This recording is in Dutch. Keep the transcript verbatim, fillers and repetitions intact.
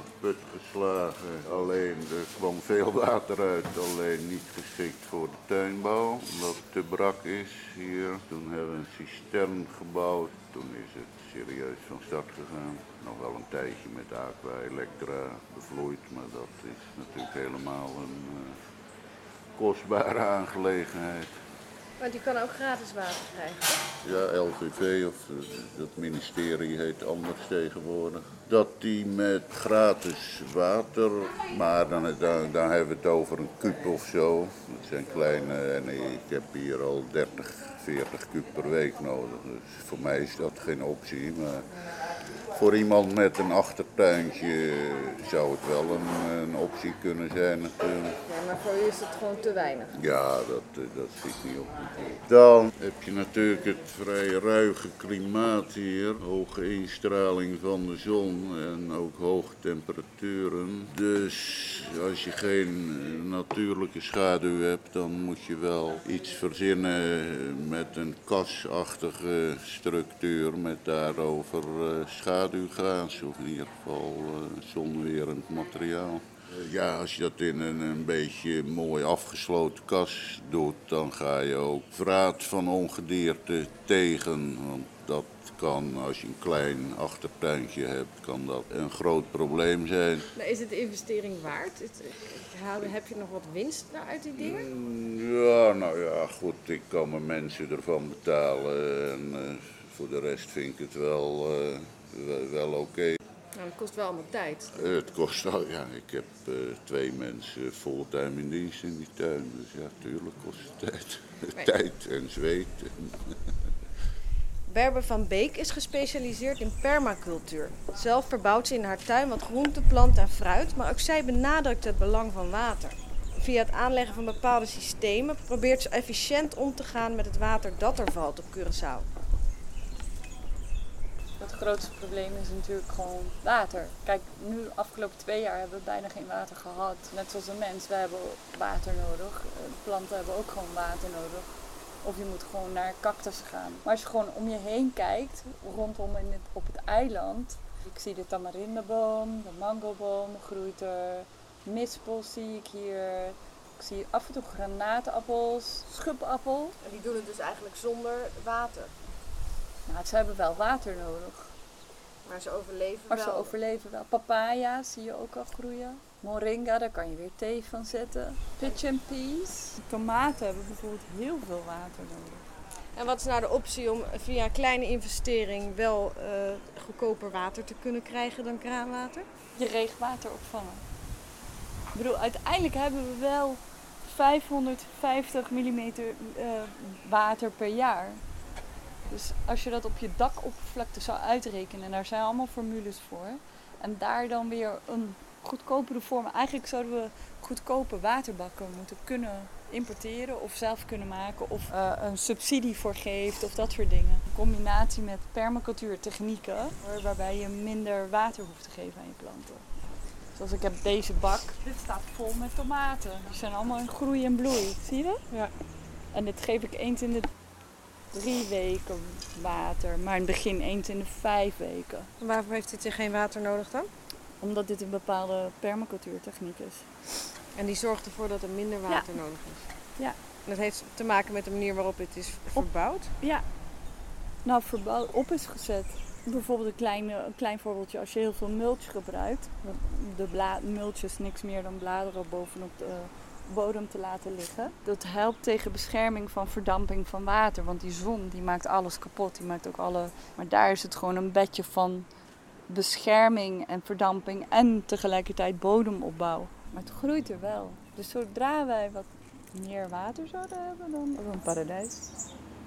put geslagen. Alleen er kwam veel water uit, alleen niet geschikt voor de tuinbauw. Omdat het te brak is hier. Toen hebben we een cistern gebouwd. Toen is het serieus van start gegaan. Nog wel een tijdje met Aqua Electra bevloeid, maar dat is natuurlijk helemaal een uh, kostbare aangelegenheid. Want je kan ook gratis water krijgen. Ja, L V V, of dat ministerie heet anders tegenwoordig. Dat die met gratis water, maar dan, dan, dan hebben we het over een kuub of zo. Dat zijn kleine, en ik heb hier al dertig, veertig kuub per week nodig. Dus voor mij is dat geen optie. Maar voor iemand met een achtertuintje zou het wel een, een optie kunnen zijn natuurlijk. Ja, maar voor u is het gewoon te weinig. Ja, dat, dat schiet niet op. Dan heb je natuurlijk het vrij ruige klimaat hier. Hoge instraling van de zon en ook hoge temperaturen. Dus als je geen natuurlijke schaduw hebt, dan moet je wel iets verzinnen met een kasachtige structuur. Met daarover uh, schaduwgaas of in ieder geval uh, zonwerend materiaal. Ja, als je dat in een, een beetje mooi afgesloten kas doet, dan ga je ook vraat van ongedierte tegen. Want dat kan, als je een klein achtertuintje hebt, kan dat een groot probleem zijn. Maar is het de investering waard? Heb je nog wat winst uit die dingen? Ja, nou ja, goed, ik kan mijn mensen ervan betalen. En uh, voor de rest vind ik het wel, uh, wel, wel oké. Okay. Nou, het kost wel allemaal tijd. Uh, het kost al, ja, ik heb uh, twee mensen fulltime in dienst in die tuin. Dus ja, tuurlijk kost het tijd. Nee. Tijd en zweet. Berbe van Beek is gespecialiseerd in permacultuur. Zelf verbouwt ze in haar tuin wat groente, plant en fruit, maar ook zij benadrukt het belang van water. Via het aanleggen van bepaalde systemen probeert ze efficiënt om te gaan met het water dat er valt op Curaçao. Het grootste probleem is natuurlijk gewoon water. Kijk, nu de afgelopen twee jaar hebben we bijna geen water gehad. Net zoals een mens, wij hebben water nodig. Planten hebben ook gewoon water nodig. Of je moet gewoon naar cactussen gaan. Maar als je gewoon om je heen kijkt, rondom in het, op het eiland. Ik zie de tamarindeboom, de mangoboom groeit er. Mispels zie ik hier. Ik zie af en toe granaatappels, schubappel. En die doen het dus eigenlijk zonder water. Nou, ze hebben wel water nodig. Maar ze overleven maar wel. Maar ze overleven wel. Papaya zie je ook al groeien. Moringa, daar kan je weer thee van zetten. Pitch and peas. Tomaten hebben bijvoorbeeld heel veel water nodig. En wat is nou de optie om via een kleine investering wel uh, goedkoper water te kunnen krijgen dan kraanwater? Je regenwater opvangen. Ik bedoel, uiteindelijk hebben we wel vijfhonderdvijftig millimeter uh, water per jaar. Dus als je dat op je dakoppervlakte zou uitrekenen, en daar zijn allemaal formules voor. En daar dan weer een goedkopere vorm. Eigenlijk zouden we goedkope waterbakken moeten kunnen importeren of zelf kunnen maken. Of uh, een subsidie voor geeft of dat soort dingen. In combinatie met permacultuurtechnieken, waarbij je minder water hoeft te geven aan je planten. Zoals ik heb deze bak. Dit staat vol met tomaten. Die zijn allemaal in groei en bloei. Zie je dat? Ja. En dit geef ik eens in de drie weken water. Maar in het begin eens in de vijf weken. En waarvoor heeft dit geen water nodig dan? Omdat dit een bepaalde permacultuurtechniek is. En die zorgt ervoor dat er minder water ja. nodig is? Ja. En dat heeft te maken met de manier waarop het is verbouwd? Op, ja. Nou, verbouwd op is gezet. Bijvoorbeeld een klein, een klein voorbeeldje. Als je heel veel mulch gebruikt. De bla- mulch is niks meer dan bladeren bovenop de bodem te laten liggen. Dat helpt tegen bescherming van verdamping van water. Want die zon die maakt alles kapot. Die maakt ook alle... Maar daar is het gewoon een bedje van bescherming en verdamping en tegelijkertijd bodemopbouw. Maar het groeit er wel. Dus zodra wij wat meer water zouden hebben, dan hebben we een paradijs.